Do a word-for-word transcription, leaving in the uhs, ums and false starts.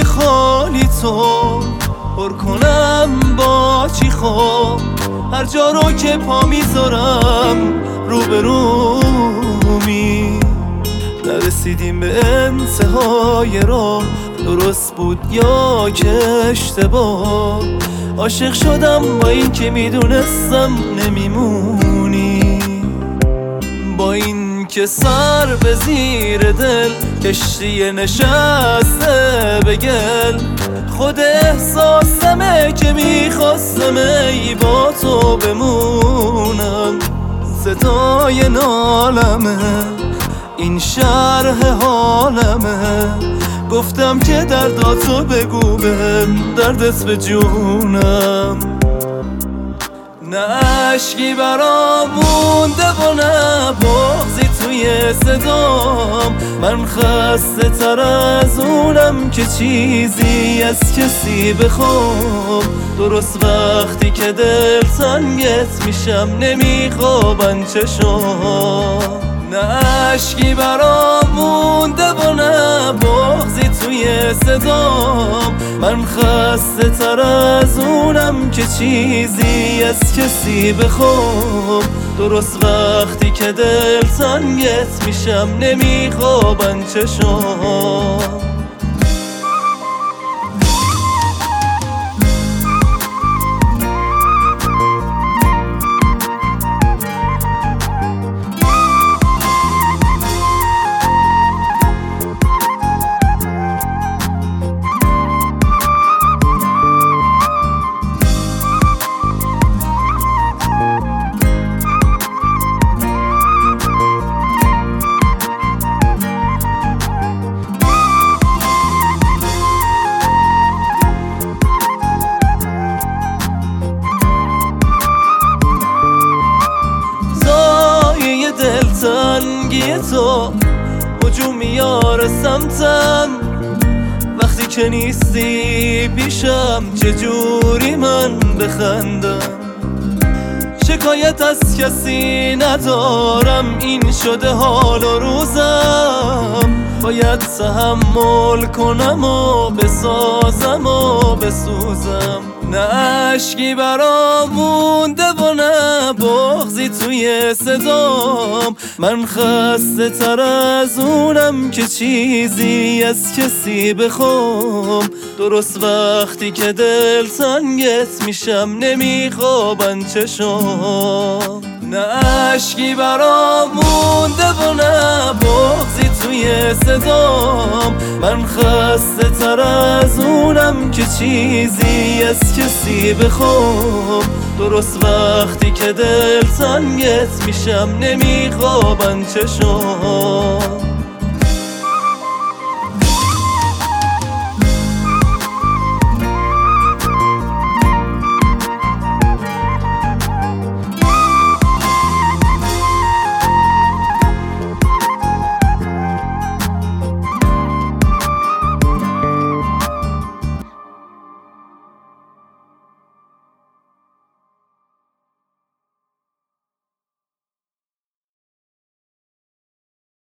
جای خالی تو پر کنم با چی خواب. هر جا رو که پا میذارم روبرومی. نرسیدیم به انتهای راه، درست بود یا که اشتباه. عاشق شدم با این که میدونستم نمیمونی، با این که سر به زیر دل کشتی نشسته به گل. خود احساسمه که میخواستم ای با تو بمونم. صدای نالمه این شرح حالمه، گفتم که درداتو بگو بهم، دردت به جونم. نه عشقی برام مونده و نه بغضی توی صدام. من خسته تر از اونم که چیزی از کسی بخوام. درست وقتی که دل تنگت میشم نمیخوابن چشام. نه عشقی برام مونده و نه بغضی توی صدام. من خسته تر از اونم که چیزی از کسی بخوام. درست وقتی که دل تنگت میشم نمیخوابن چشام. دلتنگی تو هجوم میاره سمتم. وقتی که نیستی پیشم چجوری من بخندم. شکایت از کسی ندارم، این شده حال و روزم. باید تحمل کنم و بسازم و بسوزم. نه عشقی برام مونده و نه بغضی توی صدام. من خسته تر از اونم که چیزی از کسی بخوام. درست وقتی که دل تنگت میشم نمیخوابن چشام. نه عشقی برام مونده و نه بغضی توی صدام. من خسته تر از اونم که چیزی از کسی بخوام. درست وقتی که دل تنگت میشم نمیخوابن چشام.